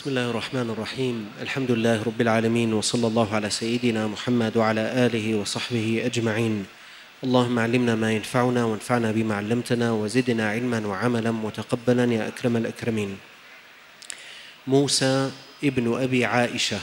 بسم الله الرحمن الرحيم. الحمد لله رب العالمين، وصلى الله على سيدنا محمد وعلى آله وصحبه أجمعين. اللهم علمنا ما ينفعنا وانفعنا بما علمتنا وزدنا علما وعملا متقبلا يا أكرم الأكرمين. موسى ابن أبي عائشة.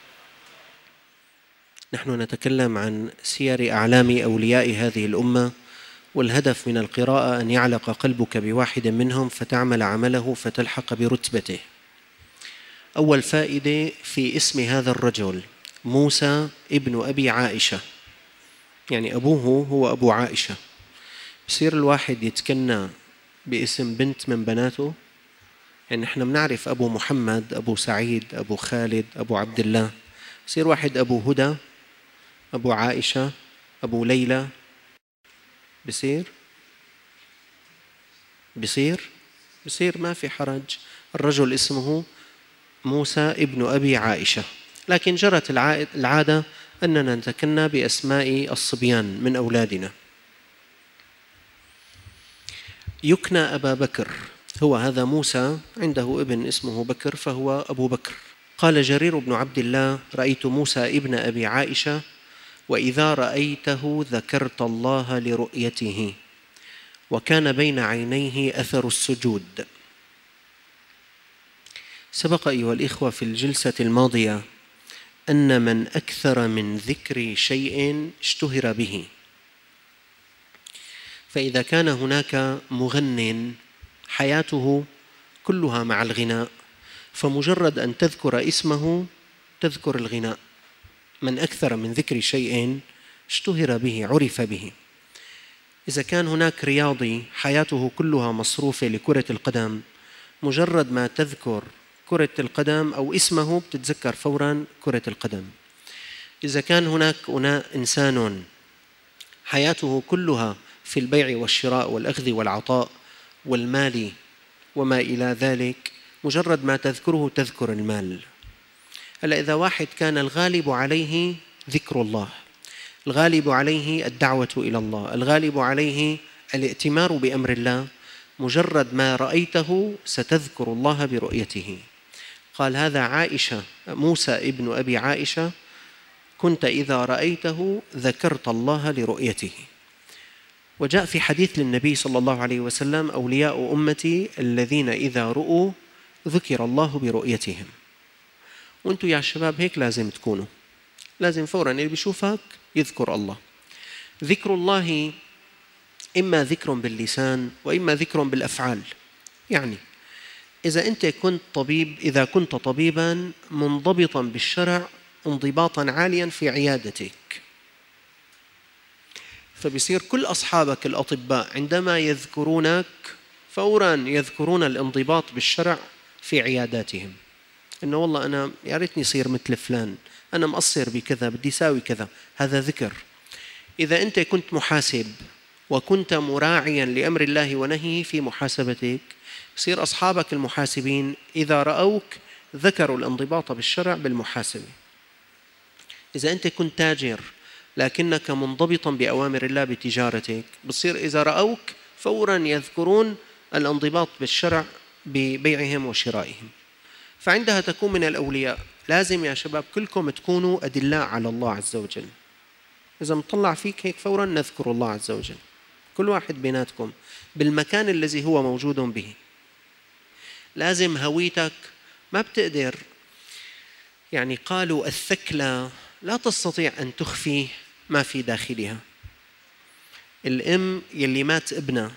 نحن نتكلم عن سير أعلام أولياء هذه الأمة، والهدف من القراءة أن يعلق قلبك بواحد منهم فتعمل عمله فتلحق برتبته. أول فائدة في اسم هذا الرجل موسى ابن أبي عائشة، يعني أبوه هو أبو عائشة. بصير الواحد يتكنى باسم بنت من بناته، يعني نحن بنعرف أبو محمد، أبو سعيد، أبو خالد، أبو عبد الله. بصير واحد أبو هدى، أبو عائشة، أبو ليلى. بصير ما في حرج. الرجل اسمه موسى ابن أبي عائشة، لكن جرت العادة أننا نتكنى بأسماء الصبيان من أولادنا. يكنى أبا بكر، هو هذا موسى عنده ابن اسمه بكر فهو أبو بكر. قال جرير بن عبد الله: رأيت موسى ابن أبي عائشة وإذا رأيته ذكرت الله لرؤيته وكان بين عينيه أثر السجود. سبق أيها الإخوة في الجلسة الماضية أن من أكثر من ذكر شيء اشتهر به، فإذا كان هناك مغن حياته كلها مع الغناء فمجرد أن تذكر اسمه تذكر الغناء. من أكثر من ذكر شيء اشتهر به، عرف به. إذا كان هناك رياضي حياته كلها مصروفة لكرة القدم، مجرد ما تذكر كرة القدم أو اسمه بتتذكر فوراً كرة القدم. إذا كان هناك إنسان حياته كلها في البيع والشراء والأخذ والعطاء والمال وما إلى ذلك، مجرد ما تذكره تذكر المال. هلا إذا واحد كان الغالب عليه ذكر الله، الغالب عليه الدعوة إلى الله، الغالب عليه الائتمار بأمر الله، مجرد ما رأيته ستذكر الله برؤيته. قال هذا عائشة، موسى ابن أبي عائشة، كنت إذا رأيته ذكرت الله لرؤيته. وجاء في حديث للنبي صلى الله عليه وسلم: أولياء أمتي الذين إذا رؤوا ذكر الله برؤيتهم. وأنتم يا شباب هيك لازم تكونوا، لازم فوراً اللي بيشوفك يذكر الله. ذكر الله إما ذكر باللسان وإما ذكر بالأفعال. يعني إذا كنت طبيباً منضبطاً بالشرع انضباطاً عالياً في عيادتك، فبيصير كل أصحابك الأطباء عندما يذكرونك فوراً يذكرون الانضباط بالشرع في عياداتهم، إنه والله أنا يا ريتني صير مثل فلان، أنا مقصر بكذا، بدي ساوي كذا. هذا ذكر. إذا أنت كنت محاسب وكنت مراعياً لأمر الله ونهيه في محاسبتك، يصير أصحابك المحاسبين إذا رأوك ذكروا الانضباط بالشرع بالمحاسبة. إذا أنت كنت تاجر لكنك منضبطاً بأوامر الله بتجارتك، بصير إذا رأوك فوراً يذكرون الانضباط بالشرع ببيعهم وشرائهم. فعندها تكون من الأولياء. لازم يا شباب كلكم تكونوا أدلاء على الله عز وجل. إذا مطلع فيك هيك فوراً نذكر الله عز وجل، كل واحد بيناتكم بالمكان الذي هو موجود به. لازم هويتك ما بتقدر، يعني قالوا الثكلى لا تستطيع أن تخفي ما في داخلها. الأم يلي مات ابنها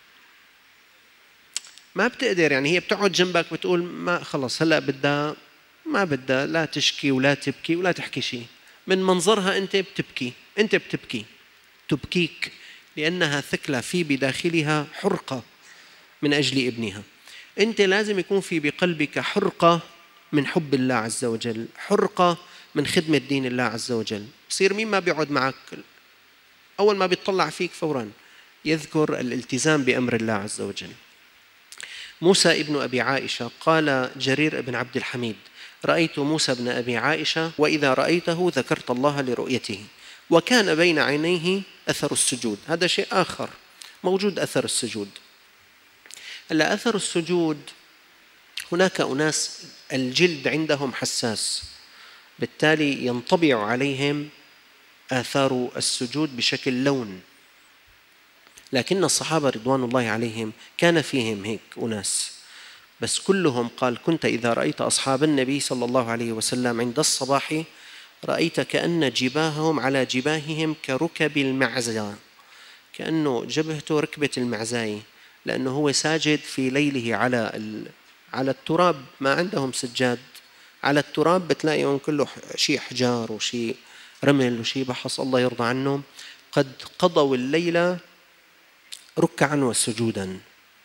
ما بتقدر، يعني هي بتقعد جنبك بتقول ما خلص هلأ ما بدها لا تشكي ولا تبكي ولا تحكي شيء. من منظرها أنت بتبكي تبكيك، لأنها ثكلى في بداخلها حرقة من أجل ابنها. أنت لازم يكون في بقلبك حرقة من حب الله عز وجل، حرقة من خدمة دين الله عز وجل. بصير مين ما بيقعد معك أول ما بيطلع فيك فوراً يذكر الالتزام بأمر الله عز وجل. موسى ابن أبي عائشة. قال جرير بن عبد الحميد: رأيت موسى ابن أبي عائشة وإذا رأيته ذكرت الله لرؤيته وكان بين عينيه أثر السجود. هذا شيء آخر موجود، أثر السجود. هلا أثر السجود هناك أناس الجلد عندهم حساس، بالتالي ينطبع عليهم آثار السجود بشكل لون. لكن الصحابة رضوان الله عليهم كان فيهم هيك أناس، بس كلهم قال: كنت إذا رأيت أصحاب النبي صلى الله عليه وسلم عند الصباح رأيت كأن جباههم على جباههم كركب المعزة، كأنه جبهته ركبة المعزاية، لأنه هو ساجد في ليله على التراب، ما عندهم سجاد، على التراب بتلاقيهم كله شيء حجار وشيء رمل وشيء بحص، الله يرضى عنهم، قد قضوا الليلة ركعا وسجودا.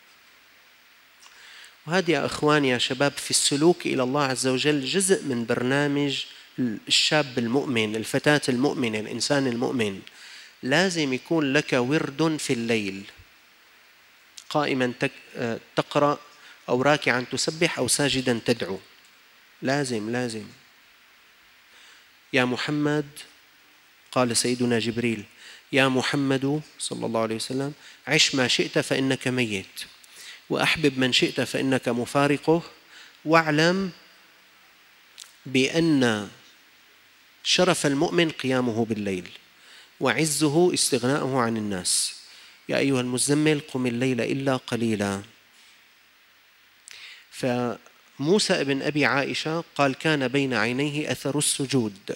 وهذه يا أخواني يا شباب في السلوك إلى الله عز وجل جزء من برنامج الشاب المؤمن، الفتاة المؤمنة، الإنسان المؤمن. لازم يكون لك ورد في الليل، قائما تقرأ أو راكعا تسبح أو ساجدا تدعو، لازم. يا محمد، قال سيدنا جبريل: يا محمد صلى الله عليه وسلم، عش ما شئت فإنك ميت، وأحبب من شئت فإنك مفارقه، واعلم بأن شرف المؤمن قيامه بالليل، وعزه استغناؤه عن الناس. يا أيها المزمل قم الليل إلا قليلا. فموسى ابن أبي عائشة قال: كان بين عينيه أثر السجود.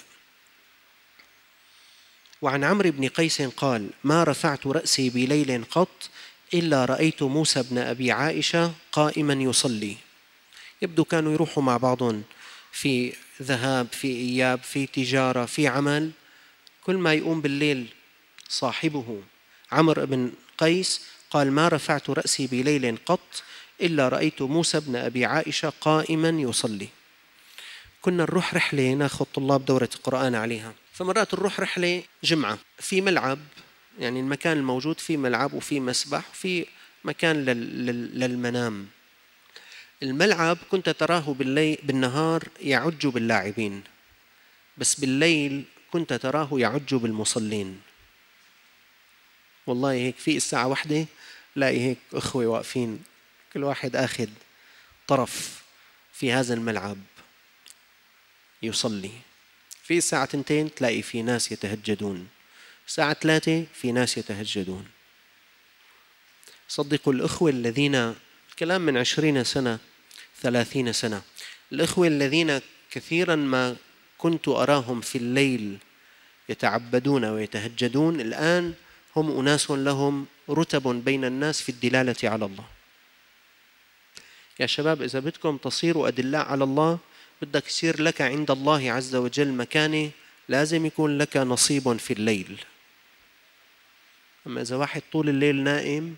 وعن عمرو بن قيس قال: ما رفعت رأسي بليل قط إلا رأيت موسى بن أبي عائشة قائما يصلي. يبدو كانوا يروحوا مع بعضهم في ذهاب، في إياب، في تجارة، في عمل، كل ما يقوم بالليل صاحبه عمرو بن قيس قال: ما رفعت رأسي بليل قط إلا رأيت موسى بن أبي عائشة قائما يصلي. كنا نروح رحلة ناخذ طلاب دورة القرآن عليها، فمرات نروح رحلة جمعة في ملعب، يعني المكان الموجود فيه ملعب وفي مسبح وفي مكان للمنام. الملعب كنت تراه بالنهار يعج باللاعبين، بس بالليل كنت تراه يعج بالمصلين. والله هيك في الساعة 1 لاقي هيك أخوة واقفين، كل واحد آخذ طرف في هذا الملعب يصلي. في الساعة 2 تلاقي في ناس يتهجدون، الساعة 3 في ناس يتهجدون. صدقوا الأخوة الذين، الكلام من 20 سنة 30 سنة، الأخوة الذين كثيرا ما كنت أراهم في الليل يتعبدون ويتهجدون، الآن هم أناس لهم رتب بين الناس في الدلالة على الله. يا شباب، إذا بدكم تصيروا أدلاء على الله، بدك يصير لك عند الله عز وجل مكانة، لازم يكون لك نصيب في الليل. أما إذا واحد طول الليل نائم،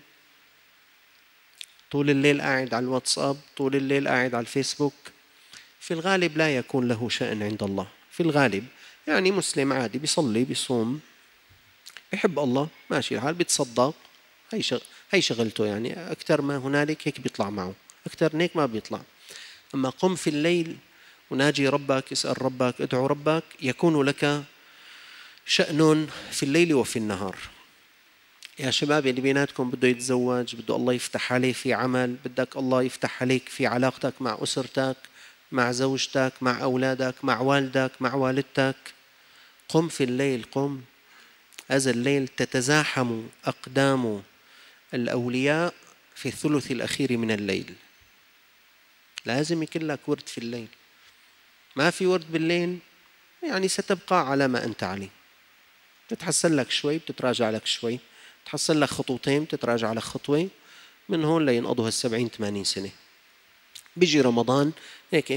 طول الليل قاعد على الواتساب، طول الليل قاعد على الفيسبوك، في الغالب لا يكون له شأن عند الله. في الغالب يعني مسلم عادي، بيصلي بيصوم بيحب الله، ماشي الحال، بيتصدق، هي شغلته، يعني أكثر ما هنالك هيك بيطلع معه، أكثر هيك ما بيطلع. أما قم في الليل وناجي ربك، اسأل ربك، ادعو ربك، يكون لك شأن في الليل وفي النهار. يا شباب اللي بيناتكم بده يتزوج، بده الله يفتح عليه في عمل، بدك الله يفتح عليك في علاقتك مع أسرتك، مع زوجتك، مع أولادك، مع والدك، مع والدتك، قم في الليل، قم. هذا الليل تتزاحم أقدام الأولياء في الثلث الأخير من الليل. لازم يكون لك ورد في الليل. ما في ورد بالليل يعني ستبقى على ما أنت عليه، تتحسن لك شوي، بتتراجع لك شوي، تحصل لك خطوتين، تتراجع لك خطوة، من هون لينقضوا 70-80 سنة. بيجي رمضان هيك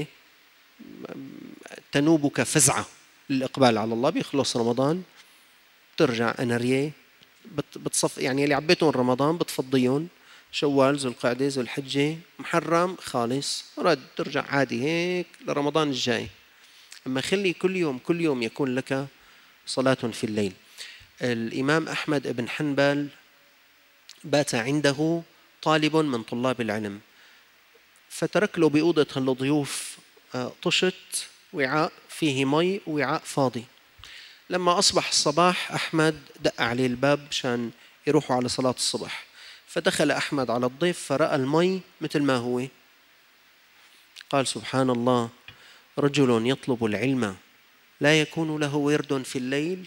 تنوبك فزعة للإقبال على الله، بيخلص رمضان ترجع أناريه، بتصف يعني اللي عبيتهم رمضان بتفضيهم، شوال، ذو القعدة، ذو الحجة، محرم، خالص رد ترجع عادي هيك لرمضان الجاي. أما خلي كل يوم يكون لك صلاة في الليل. الإمام أحمد بن حنبل بات عنده طالب من طلاب العلم، فترك له بأوضة الضيوف طشت، وعاء فيه مي ووعاء فاضي. لما أصبح الصباح أحمد دق عليه الباب مشان يروحوا على صلاة الصبح، فدخل أحمد على الضيف فرأى المي مثل ما هو، قال سبحان الله: رجل يطلب العلم لا يكون له ورد في الليل.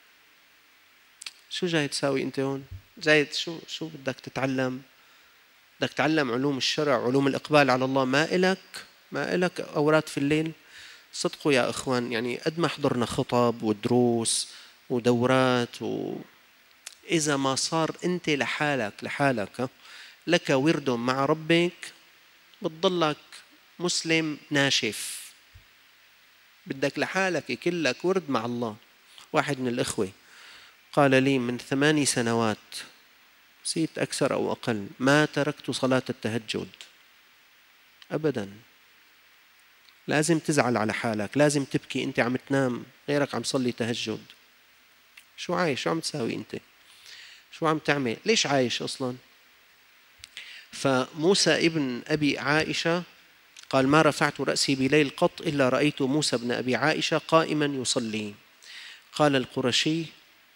شو جاي تساوي أنت هون؟ جاي شو بدك تتعلم؟ بدك تتعلم علوم الشرع، علوم الإقبال على الله، ما إلك أوراد في الليل؟ صدقوا يا إخوان، يعني قد ما حضرنا خطب ودروس ودورات إذا ما صار أنت لحالك لك ورد مع ربك بتضلك مسلم ناشف. بدك لحالك يكون لك ورد مع الله. واحد من الإخوة قال لي من 8 سنوات، نسيت أكثر أو أقل، ما تركت صلاة التهجد أبدا. لازم تزعل على حالك، لازم تبكي، أنت عم تنام غيرك عم صلي تهجد. شو عايش؟ شو عم تساوي أنت؟ شو عم تعمل؟ ليش عايش أصلا؟ فموسى ابن أبي عائشة قال: ما رفعت رأسي بليل قط إلا رأيت موسى بن أبي عائشة قائما يصلي. قال القرشي: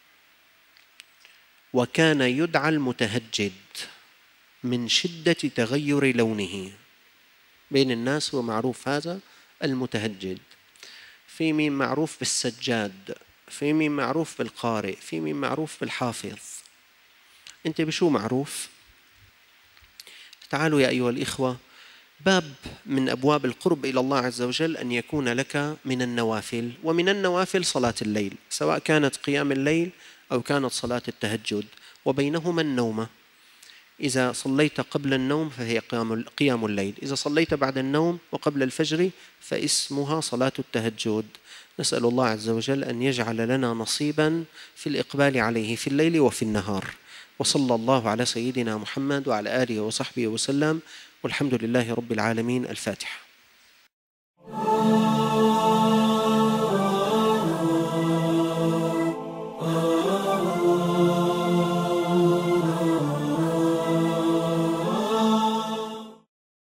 وكان يدعى المتهجد من شدة تغير لونه. بين الناس هو معروف هذا المتهجد. في مين معروف بالسجاد، في مين معروف بالقارئ، في مين معروف بالحافظ. أنت بشو معروف؟ تعالوا يا أيها الإخوة، باب من أبواب القرب إلى الله عز وجل أن يكون لك من النوافل، ومن النوافل صلاة الليل، سواء كانت قيام الليل أو كانت صلاة التهجد، وبينهما النوم. إذا صليت قبل النوم فهي قيام الليل، إذا صليت بعد النوم وقبل الفجر فاسمها صلاة التهجد. نسأل الله عز وجل أن يجعل لنا نصيبا في الإقبال عليه في الليل وفي النهار. وصلى الله على سيدنا محمد وعلى آله وصحبه وسلم، والحمد لله رب العالمين. الفاتحة.